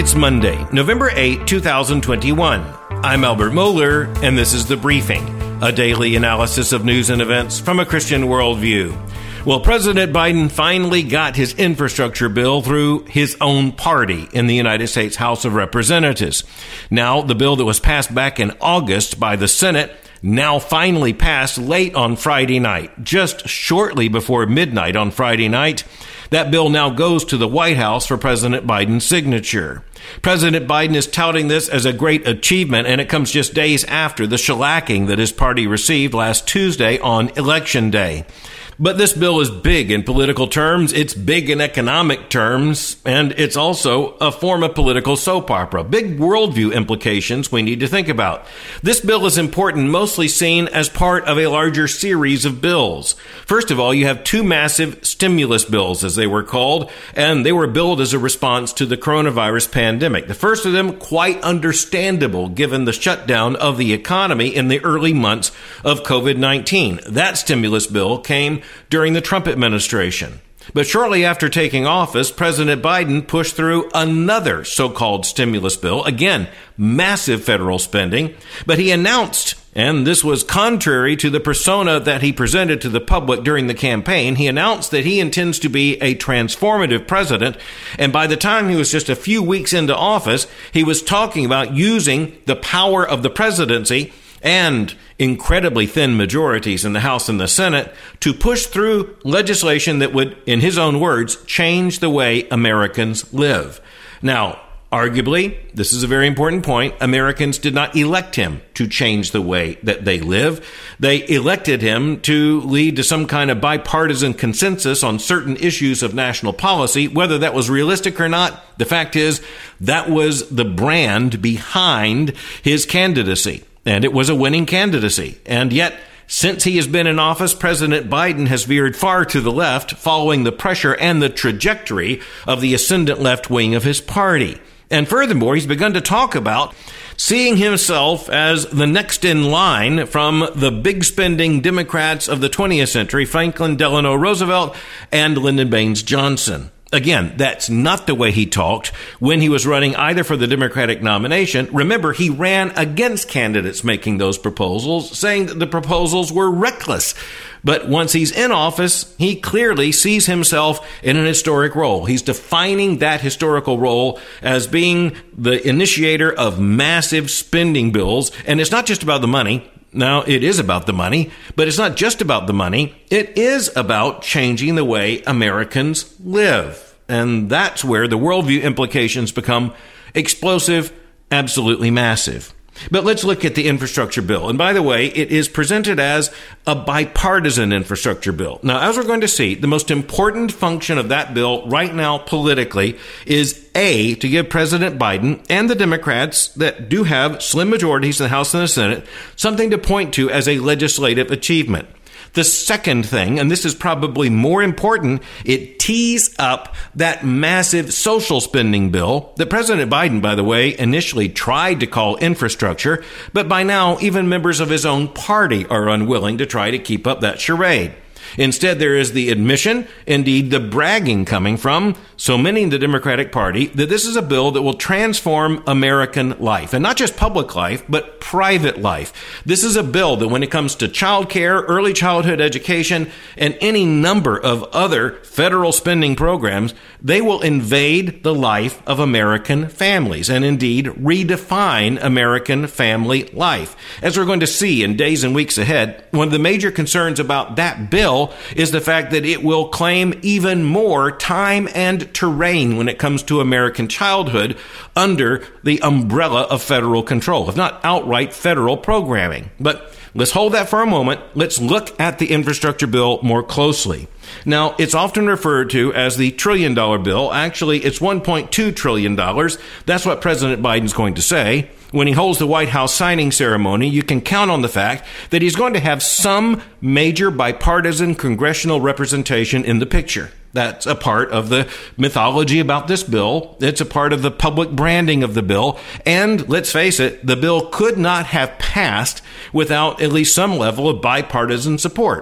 It's Monday, November 8, 2021. I'm Albert Mohler, and this is The Briefing, a daily analysis of news and events from a Christian worldview. Well, President Biden finally got his infrastructure bill through his own party in the United States House of Representatives. Now, the bill that was passed back in August by the Senate now finally passed late on Friday night, just shortly before midnight on Friday night. That bill now goes to the White House for President Biden's signature. President Biden is touting this as a great achievement, and it comes just days after the shellacking that his party received last Tuesday on Election Day. But this bill is big in political terms, it's big in economic terms, and it's also a form of political soap opera. Big worldview implications we need to think about. This bill is important, mostly seen as part of a larger series of bills. First of all, you have two massive stimulus bills, as they were called, and they were billed as a response to the coronavirus pandemic. The first of them, quite understandable, given the shutdown of the economy in the early months of COVID-19. That stimulus bill came during the Trump administration. But shortly after taking office, President Biden pushed through another so-called stimulus bill. Again, massive federal spending. But he announced, and this was contrary to the persona that he presented to the public during the campaign, he announced that he intends to be a transformative president. And by the time he was just a few weeks into office, he was talking about using the power of the presidency and incredibly thin majorities in the House and the Senate to push through legislation that would, in his own words, change the way Americans live. Now, arguably, this is a very important point, Americans did not elect him to change the way that they live. They elected him to lead to some kind of bipartisan consensus on certain issues of national policy. Whether that was realistic or not, the fact is that was the brand behind his candidacy. And it was a winning candidacy. And yet, since he has been in office, President Biden has veered far to the left, following the pressure and the trajectory of the ascendant left wing of his party. And furthermore, he's begun to talk about seeing himself as the next in line from the big spending Democrats of the 20th century, Franklin Delano Roosevelt and Lyndon Baines Johnson. Again, that's not the way he talked when he was running either for the Democratic nomination. Remember, he ran against candidates making those proposals, saying that the proposals were reckless. But once he's in office, he clearly sees himself in an historic role. He's defining that historical role as being the initiator of massive spending bills. And it's not just about the money. Now, it is about the money, but it's not just about the money. It is about changing the way Americans live. And that's where the worldview implications become explosive, absolutely massive. But let's look at the infrastructure bill. And by the way, it is presented as a bipartisan infrastructure bill. Now, as we're going to see, the most important function of that bill right now politically is A, to give President Biden and the Democrats that do have slim majorities in the House and the Senate something to point to as a legislative achievement. The second thing, and this is probably more important, it tees up that massive social spending bill that President Biden, by the way, initially tried to call infrastructure, but by now even members of his own party are unwilling to try to keep up that charade. Instead, there is the admission, indeed the bragging coming from so many in the Democratic Party that this is a bill that will transform American life. And not just public life, but private life. This is a bill that when it comes to child care, early childhood education, and any number of other federal spending programs, they will invade the life of American families and indeed redefine American family life. As we're going to see in days and weeks ahead, one of the major concerns about that bill is the fact that it will claim even more time and terrain when it comes to American childhood under the umbrella of federal control, if not outright federal programming. But let's hold that for a moment. Let's look at the infrastructure bill more closely. Now, it's often referred to as the $1 trillion bill. Actually, it's $1.2 trillion. That's what President Biden's going to say. When he holds the White House signing ceremony, you can count on the fact that he's going to have some major bipartisan congressional representation in the picture. That's a part of the mythology about this bill. It's a part of the public branding of the bill. And let's face it, the bill could not have passed without at least some level of bipartisan support.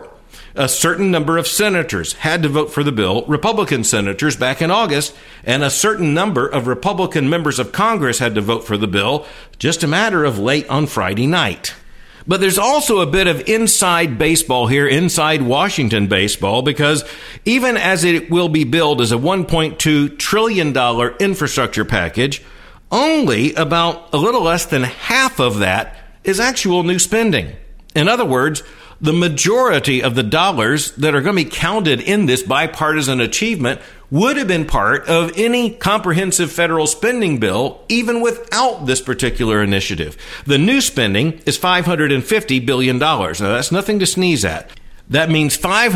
A certain number of senators had to vote for the bill, Republican senators, back in August, and a certain number of Republican members of Congress had to vote for the bill, just a matter of late on Friday night. But there's also a bit of inside baseball here, inside Washington baseball, because even as it will be billed as a $1.2 trillion infrastructure package, only about a little less than half of that is actual new spending. In other words, the majority of the dollars that are going to be counted in this bipartisan achievement would have been part of any comprehensive federal spending bill, even without this particular initiative. The new spending is $550 billion. Now, that's nothing to sneeze at. That means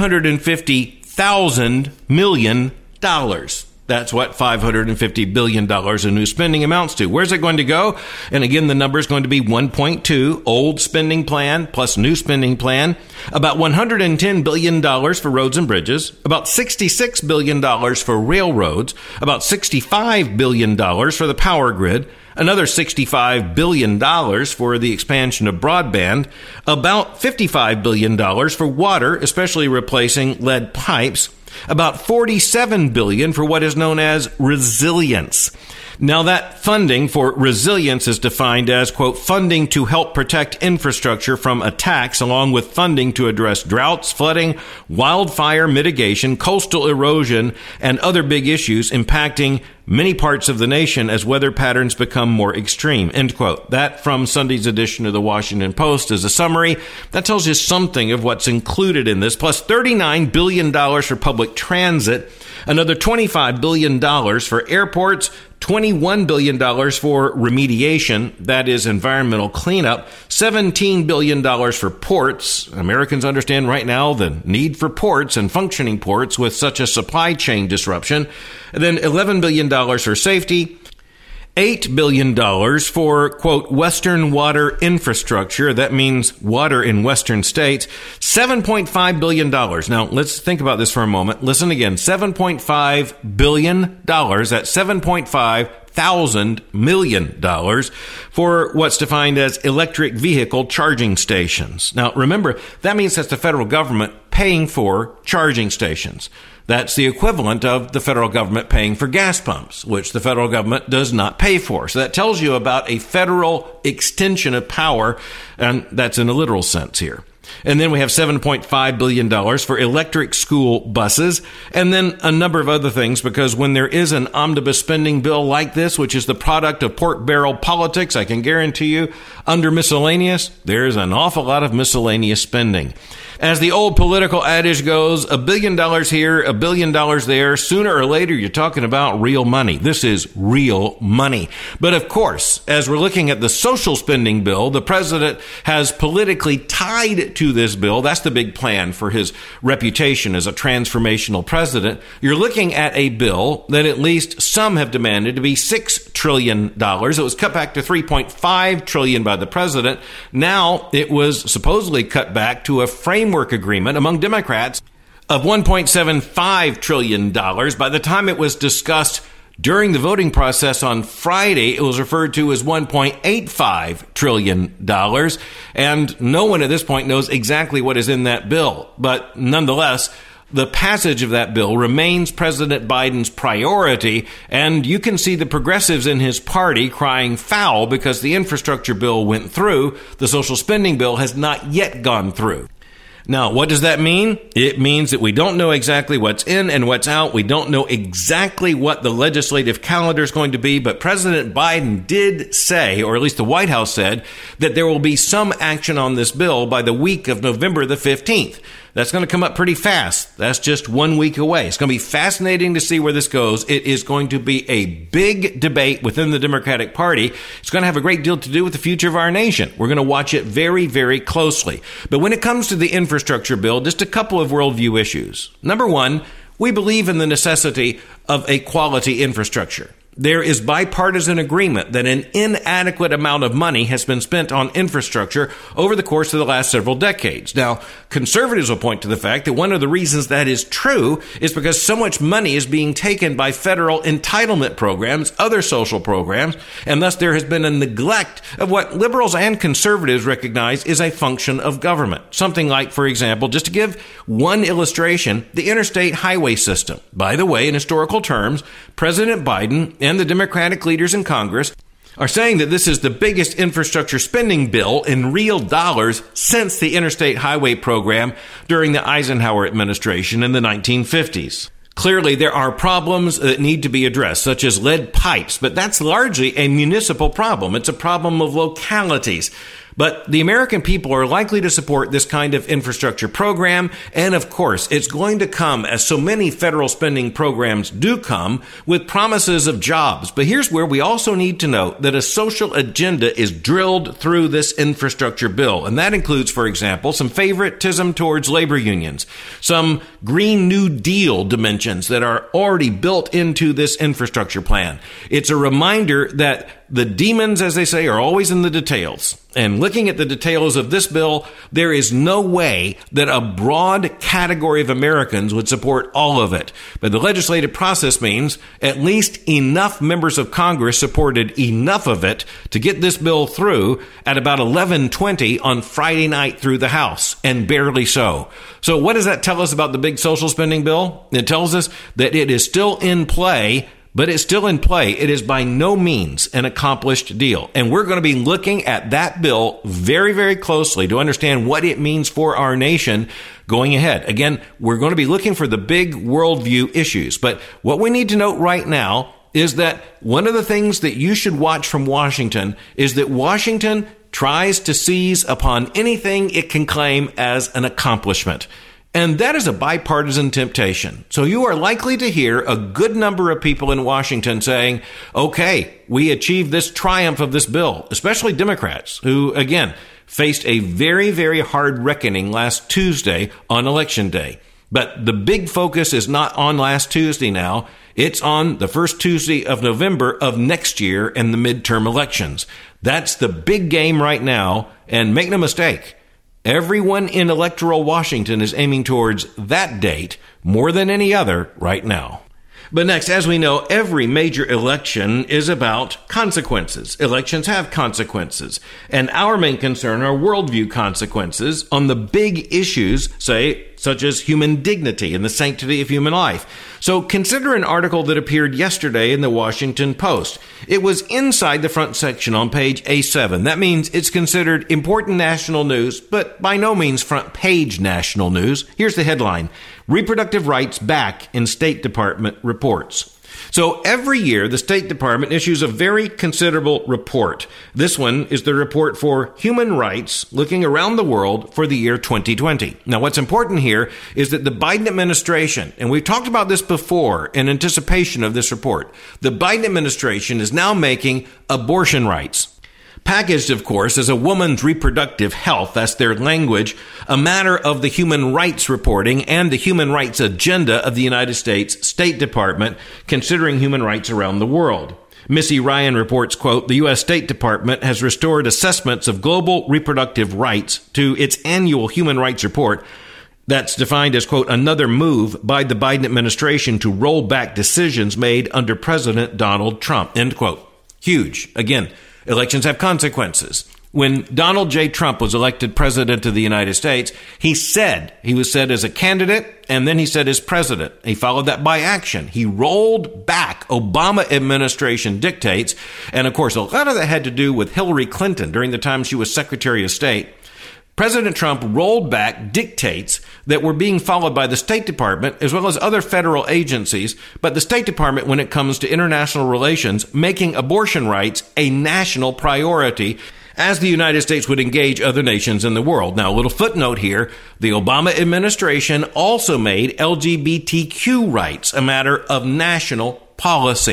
$550,000 million. That's what $550 billion in new spending amounts to. Where's it going to go? And again, the number is going to be 1.2, old spending plan plus new spending plan, about $110 billion for roads and bridges, about $66 billion for railroads, about $65 billion for the power grid, another $65 billion for the expansion of broadband, about $55 billion for water, especially replacing lead pipes, about $47 billion for what is known as resilience. Now, that funding for resilience is defined as, quote, funding to help protect infrastructure from attacks, along with funding to address droughts, flooding, wildfire mitigation, coastal erosion, and other big issues impacting many parts of the nation as weather patterns become more extreme, end quote. That from Sunday's edition of the Washington Post is a summary. That tells you something of what's included in this, plus $39 billion for public transit, another $25 billion for airports, $21 billion for remediation, that is environmental cleanup, $17 billion for ports. Americans understand right now the need for ports and functioning ports with such a supply chain disruption. And then $11 billion for safety, $8 billion for, quote, Western water infrastructure. That means water in Western states. $7.5 billion. Now, let's think about this for a moment. Listen again. $7.5 billion. That's $7.5 million for what's defined as electric vehicle charging stations. Now, remember, that means that's the federal government paying for charging stations. That's the equivalent of the federal government paying for gas pumps, which the federal government does not pay for. So that tells you about a federal extension of power, and that's in a literal sense here. And then we have $7.5 billion for electric school buses, and then a number of other things, because when there is an omnibus spending bill like this, which is the product of pork barrel politics, I can guarantee you, under miscellaneous, there's an awful lot of miscellaneous spending. As the old political adage goes, $1 billion here, $1 billion there. Sooner or later, you're talking about real money. This is real money. But of course, as we're looking at the social spending bill, the president has politically tied to this bill. That's the big plan for his reputation as a transformational president. You're looking at a bill that at least some have demanded to be $6 trillion. It was cut back to $3.5 trillion by the president. Now it was supposedly cut back to a framework agreement among Democrats of $1.75 trillion. By the time it was discussed during the voting process on Friday, it was referred to as $1.85 trillion. And no one at this point knows exactly what is in that bill. But nonetheless, the passage of that bill remains President Biden's priority, and you can see the progressives in his party crying foul because the infrastructure bill went through. The social spending bill has not yet gone through. Now, what does that mean? It means that we don't know exactly what's in and what's out. We don't know exactly what the legislative calendar is going to be, but President Biden did say, or at least the White House said, that there will be some action on this bill by the week of November the 15th. That's going to come up pretty fast. That's just 1 week away. It's going to be fascinating to see where this goes. It is going to be a big debate within the Democratic Party. It's going to have a great deal to do with the future of our nation. We're going to watch it very, very closely. But when it comes to the infrastructure bill, just a couple of worldview issues. Number one, we believe in the necessity of a quality infrastructure. There is bipartisan agreement that an inadequate amount of money has been spent on infrastructure over the course of the last several decades. Now, conservatives will point to the fact that one of the reasons that is true is because so much money is being taken by federal entitlement programs, other social programs, and thus there has been a neglect of what liberals and conservatives recognize is a function of government. Something like, for example, just to give one illustration, the interstate highway system. By the way, in historical terms, President Biden and the Democratic leaders in Congress are saying that this is the biggest infrastructure spending bill in real dollars since the Interstate Highway Program during the Eisenhower administration in the 1950s. Clearly, there are problems that need to be addressed, such as lead pipes, but that's largely a municipal problem. It's a problem of localities. But the American people are likely to support this kind of infrastructure program. And of course, it's going to come, as so many federal spending programs do come, with promises of jobs. But here's where we also need to note that a social agenda is drilled through this infrastructure bill. And that includes, for example, some favoritism towards labor unions, some Green New Deal dimensions that are already built into this infrastructure plan. It's a reminder that the demons, as they say, are always in the details. And looking at the details of this bill, there is no way that a broad category of Americans would support all of it. But the legislative process means at least enough members of Congress supported enough of it to get this bill through at about 11:20 on Friday night through the House, and barely so. So what does that tell us about the big social spending bill? It tells us that it is still in play. But it's still in play. It is by no means an accomplished deal. And we're going to be looking at that bill very, very closely to understand what it means for our nation going ahead. Again, we're going to be looking for the big worldview issues. But what we need to note right now is that one of the things that you should watch from Washington is that Washington tries to seize upon anything it can claim as an accomplishment. And that is a bipartisan temptation. So you are likely to hear a good number of people in Washington saying, okay, we achieved this triumph of this bill, especially Democrats who, again, faced a very, very hard reckoning last Tuesday on Election Day. But the big focus is not on last Tuesday now. It's on the first Tuesday of November of next year and the midterm elections. That's the big game right now. And make no mistake, everyone in electoral Washington is aiming towards that date more than any other right now. But next, as we know, every major election is about consequences. Elections have consequences. And our main concern are worldview consequences on the big issues, say, such as human dignity and the sanctity of human life. So consider an article that appeared yesterday in the Washington Post. It was inside the front section on page A7. That means it's considered important national news, but by no means front page national news. Here's the headline: Reproductive Rights Back in State Department Reports. So every year, the State Department issues a very considerable report. This one is the report for human rights looking around the world for the year 2020. Now, what's important here is that the Biden administration, and we've talked about this before in anticipation of this report, the Biden administration is now making abortion rights, packaged, of course, as a woman's reproductive health, that's their language, a matter of the human rights reporting and the human rights agenda of the United States State Department, considering human rights around the world. Missy Ryan reports, quote, the U.S. State Department has restored assessments of global reproductive rights to its annual human rights report. That's defined as, quote, another move by the Biden administration to roll back decisions made under President Donald Trump, end quote. Huge. Again, elections have consequences. When Donald J. Trump was elected president of the United States, he was said as a candidate, and then he said as president. He followed that by action. He rolled back Obama administration dictates. And of course, a lot of that had to do with Hillary Clinton during the time she was Secretary of State. President Trump rolled back dictates that were being followed by the State Department as well as other federal agencies, but the State Department, when it comes to international relations, making abortion rights a national priority as the United States would engage other nations in the world. Now, a little footnote here, the Obama administration also made LGBTQ rights a matter of national policy.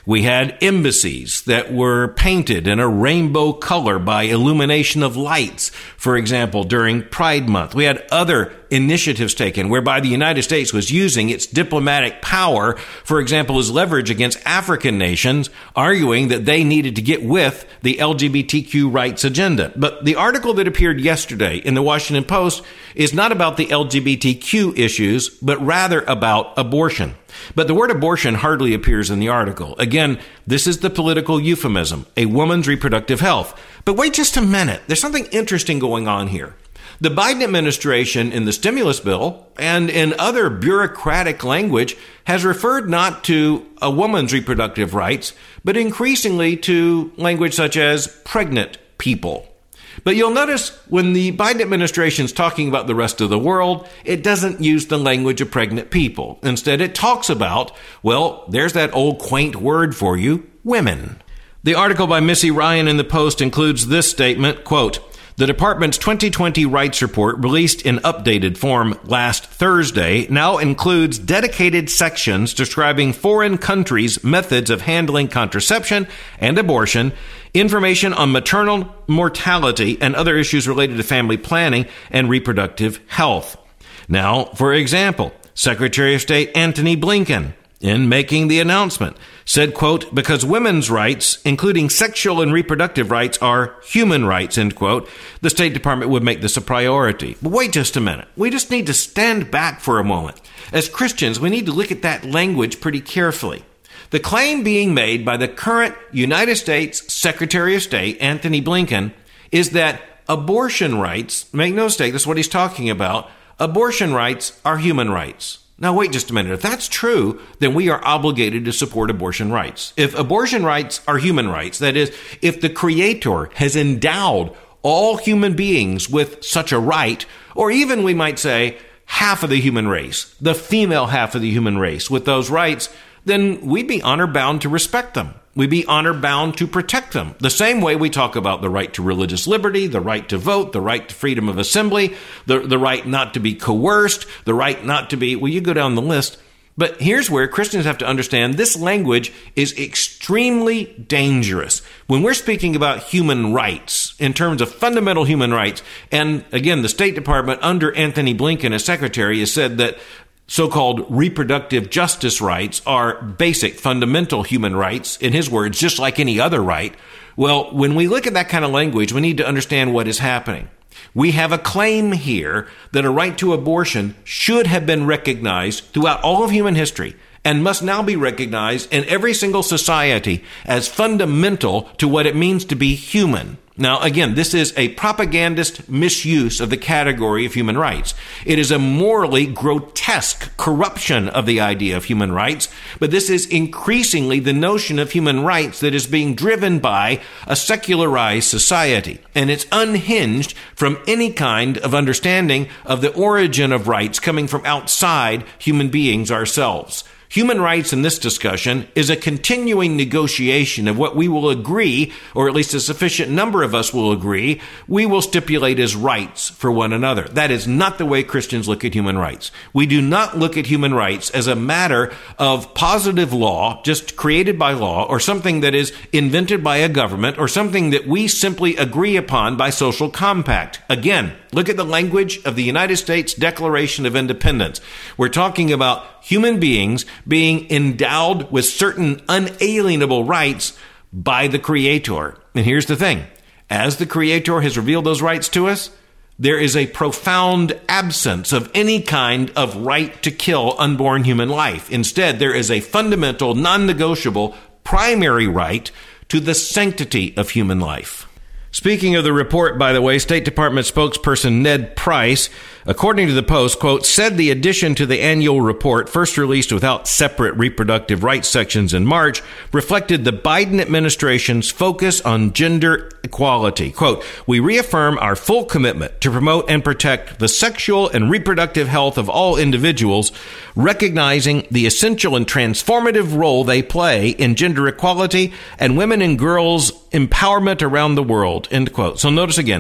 We had embassies that were painted in a rainbow color by illumination of lights, for example, during Pride Month. We had other initiatives taken whereby the United States was using its diplomatic power, for example, as leverage against African nations, arguing that they needed to get with the LGBTQ rights agenda. But the article that appeared yesterday in the Washington Post is not about the LGBTQ issues, but rather about abortion. But the word abortion hardly appears in the article. Again, this is the political euphemism, a woman's reproductive health. But wait just a minute. There's something interesting going on here. The Biden administration in the stimulus bill and in other bureaucratic language has referred not to a woman's reproductive rights, but increasingly to language such as pregnant people. But you'll notice when the Biden administration is talking about the rest of the world, it doesn't use the language of pregnant people. Instead, it talks about, well, there's that old quaint word for you, women. The article by Missy Ryan in the Post includes this statement, quote, "The department's 2020 rights report, released in updated form last Thursday, now includes dedicated sections describing foreign countries' methods of handling contraception and abortion, information on maternal mortality, and other issues related to family planning and reproductive health." Now, for example, Secretary of State Antony Blinken, in making the announcement, said, quote, "Because women's rights, including sexual and reproductive rights, are human rights," end quote, the State Department would make this a priority. But wait just a minute. We just need to stand back for a moment. As Christians, we need to look at that language pretty carefully. The claim being made by the current United States Secretary of State, Antony Blinken, is that abortion rights, make no mistake, that's what he's talking about, abortion rights are human rights. Now, wait just a minute. If that's true, then we are obligated to support abortion rights. If abortion rights are human rights, that is, if the Creator has endowed all human beings with such a right, or even we might say half of the human race, the female half of the human race with those rights, then we'd be honor bound to respect them. We'd be honor bound to protect them. The same way we talk about the right to religious liberty, the right to vote, the right to freedom of assembly, the right not to be coerced, the right not to be, well, you go down the list. But here's where Christians have to understand this language is extremely dangerous. When we're speaking about human rights, in terms of fundamental human rights, and again, the State Department under Antony Blinken as Secretary has said that so-called reproductive justice rights are basic, fundamental human rights, in his words, just like any other right. Well, when we look at that kind of language, we need to understand what is happening. We have a claim here that a right to abortion should have been recognized throughout all of human history and must now be recognized in every single society as fundamental to what it means to be human. Now, again, this is a propagandist misuse of the category of human rights. It is a morally grotesque corruption of the idea of human rights, but this is increasingly the notion of human rights that is being driven by a secularized society, and it's unhinged from any kind of understanding of the origin of rights coming from outside human beings ourselves. Human rights in this discussion is a continuing negotiation of what we will agree, or at least a sufficient number of us will agree, we will stipulate as rights for one another. That is not the way Christians look at human rights. We do not look at human rights as a matter of positive law, just created by law, or something that is invented by a government, or something that we simply agree upon by social compact. Again, look at the language of the United States Declaration of Independence. We're talking about human beings being endowed with certain unalienable rights by the Creator. And here's the thing. As the Creator has revealed those rights to us, there is a profound absence of any kind of right to kill unborn human life. Instead, there is a fundamental, non-negotiable, primary right to the sanctity of human life. Speaking of the report, by the way, State Department spokesperson Ned Price, according to the Post, quote, said the addition to the annual report, first released without separate reproductive rights sections in March, reflected the Biden administration's focus on gender equality. Quote, we reaffirm our full commitment to promote and protect the sexual and reproductive health of all individuals, recognizing the essential and transformative role they play in gender equality and women and girls' empowerment around the world. End quote. So notice again,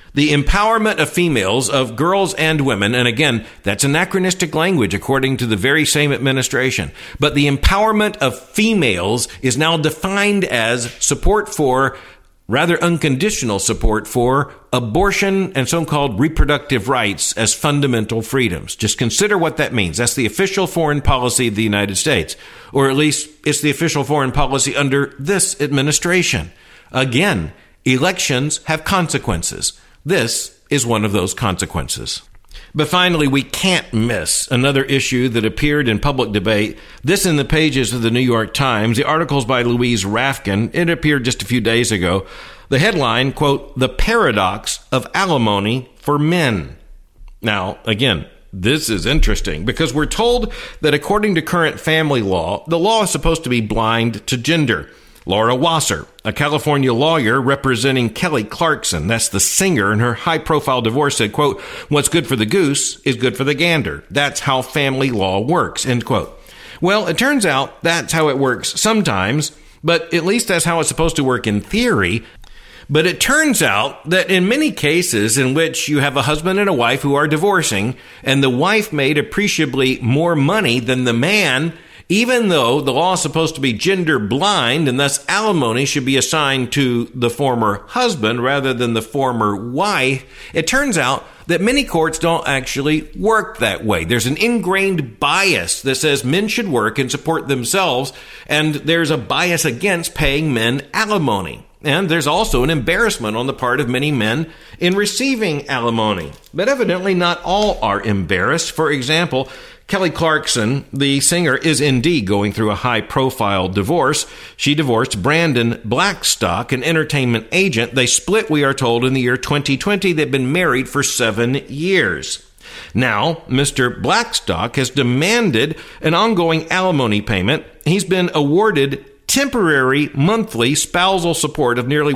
The empowerment of females, of girls and women, and again, that's anachronistic language according to the very same administration. But the empowerment of females is now defined as support for, rather unconditional support for, abortion and so-called reproductive rights as fundamental freedoms. Just consider what that means. That's the official foreign policy of the United States, or at least it's the official foreign policy under this administration. Again, elections have consequences. This is one of those consequences. But finally, we can't miss another issue that appeared in public debate. This in the pages of the New York Times. The article's by Louise Rafkin. It appeared just a few days ago. The headline, quote, "The Paradox of Alimony for Men." Now, again, this is interesting because we're told that according to current family law, the law is supposed to be blind to gender. Laura Wasser, a California lawyer representing Kelly Clarkson, that's the singer, in her high-profile divorce said, quote, "What's good for the goose is good for the gander. That's how family law works," end quote. Well, it turns out that's how it works sometimes, but at least that's how it's supposed to work in theory. But it turns out that in many cases in which you have a husband and a wife who are divorcing, and the wife made appreciably more money than the man, even though the law is supposed to be gender blind and thus alimony should be assigned to the former husband rather than the former wife, it turns out that many courts don't actually work that way. There's an ingrained bias that says men should work and support themselves, and there's a bias against paying men alimony. And there's also an embarrassment on the part of many men in receiving alimony. But evidently not all are embarrassed. For example, Kelly Clarkson, the singer, is indeed going through a high-profile divorce. She divorced Brandon Blackstock, an entertainment agent. They split, we are told, in the year 2020. They've been married for 7 years. Now, Mr. Blackstock has demanded an ongoing alimony payment. He's been awarded temporary monthly spousal support of nearly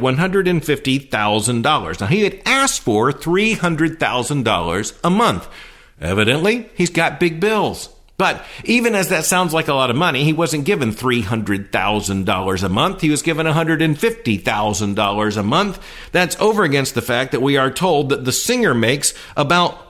$150,000. Now, he had asked for $300,000 a month. Evidently, he's got big bills. But even as that sounds like a lot of money, he wasn't given $300,000 a month. He was given $150,000 a month. That's over against the fact that we are told that the singer makes about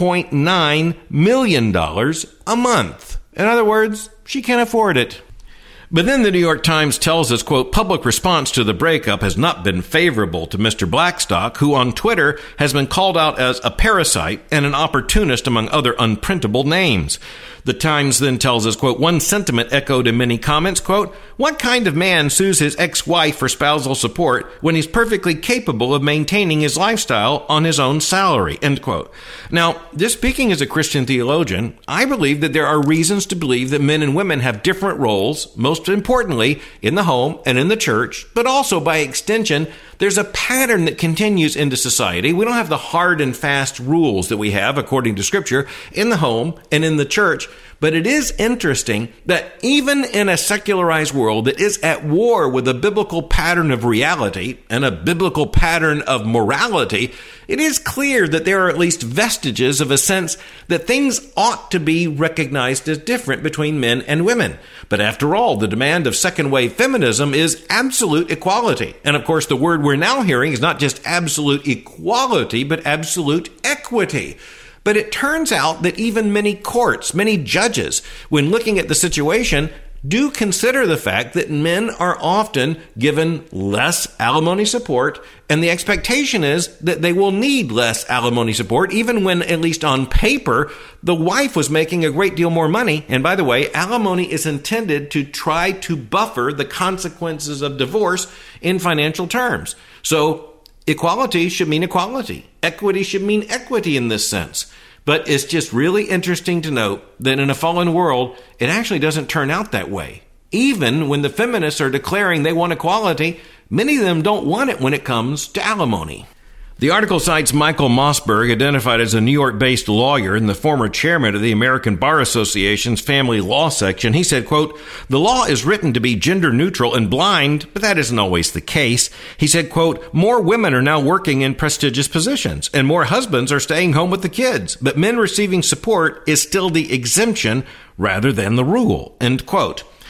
$1.9 million a month. In other words, she can't afford it. But then the New York Times tells us, quote, "Public response to the breakup has not been favorable to Mr. Blackstock, who on Twitter has been called out as a parasite and an opportunist among other unprintable names." The Times then tells us, quote, "One sentiment echoed in many comments, quote, what kind of man sues his ex-wife for spousal support when he's perfectly capable of maintaining his lifestyle on his own salary," end quote. Now, just speaking as a Christian theologian, I believe that there are reasons to believe that men and women have different roles, most importantly in the home and in the church, but also by extension, there's a pattern that continues into society. We don't have the hard and fast rules that we have, according to Scripture, in the home and in the church. But it is interesting that even in a secularized world that is at war with a biblical pattern of reality and a biblical pattern of morality, it is clear that there are at least vestiges of a sense that things ought to be recognized as different between men and women. But after all, the demand of second-wave feminism is absolute equality. And of course, the word we're now hearing is not just absolute equality, but absolute equity. But it turns out that even many courts, many judges, when looking at the situation, do consider the fact that men are often given less alimony support, and the expectation is that they will need less alimony support, even when, at least on paper, the wife was making a great deal more money. And by the way, alimony is intended to try to buffer the consequences of divorce in financial terms. So equality should mean equality. Equity should mean equity in this sense. But it's just really interesting to note that in a fallen world, it actually doesn't turn out that way. Even when the feminists are declaring they want equality, many of them don't want it when it comes to alimony. The article cites Michael Mossberg, identified as a New York-based lawyer and the former chairman of the American Bar Association's Family Law Section. He said, quote, "The law is written to be gender neutral and blind, but that isn't always the case." He said, quote, "More women are now working in prestigious positions, and more husbands are staying home with the kids, but men receiving support is still the exemption rather than the rule," end quote.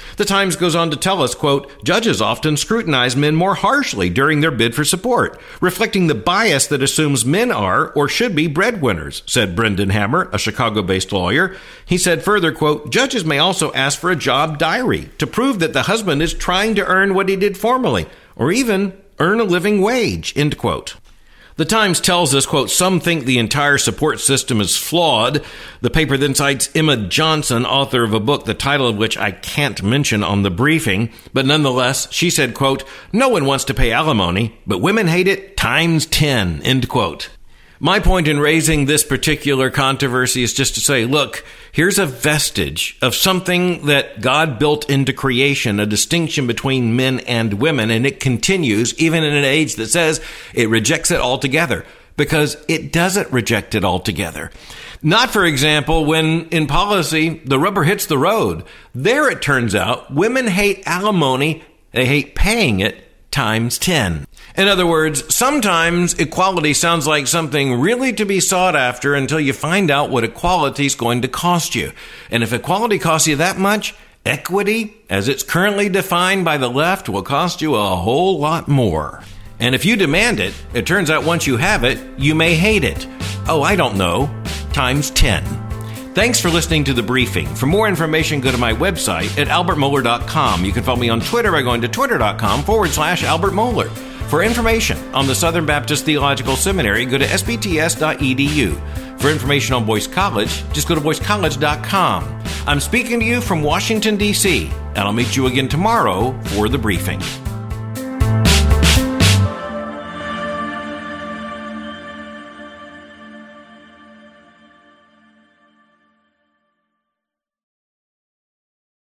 The Times goes on to tell us, quote, judges often scrutinize men more harshly during their bid for support, reflecting the bias that assumes men are or should be breadwinners, said Brendan Hammer, a Chicago-based lawyer. He said further, quote, judges may also ask for a job diary to prove that the husband is trying to earn what he did formerly, or even earn a living wage, end quote. The Times tells us, quote, some think the entire support system is flawed. The paper then cites Emma Johnson, author of a book, the title of which I can't mention on the briefing. But nonetheless, she said, quote, no one wants to pay alimony, but women hate it times 10, end quote. My point in raising this particular controversy is just to say, look, here's a vestige of something that God built into creation, a distinction between men and women, and it continues even in an age that says it rejects it altogether, because it doesn't reject it altogether. Not, for example, when in policy the rubber hits the road. There it turns out women hate alimony, they hate paying it times 10. In other words, sometimes equality sounds like something really to be sought after until you find out what equality is going to cost you. And if equality costs you that much, equity, as it's currently defined by the left, will cost you a whole lot more. And if you demand it, it turns out once you have it, you may hate it. Oh, I don't know, times 10. Thanks for listening to The Briefing. For more information, go to my website at albertmohler.com. You can follow me on Twitter by going to twitter.com/Albert Mohler. For information on the Southern Baptist Theological Seminary, go to sbts.edu. For information on Boyce College, just go to boycecollege.com. I'm speaking to you from Washington, D.C., and I'll meet you again tomorrow for The Briefing.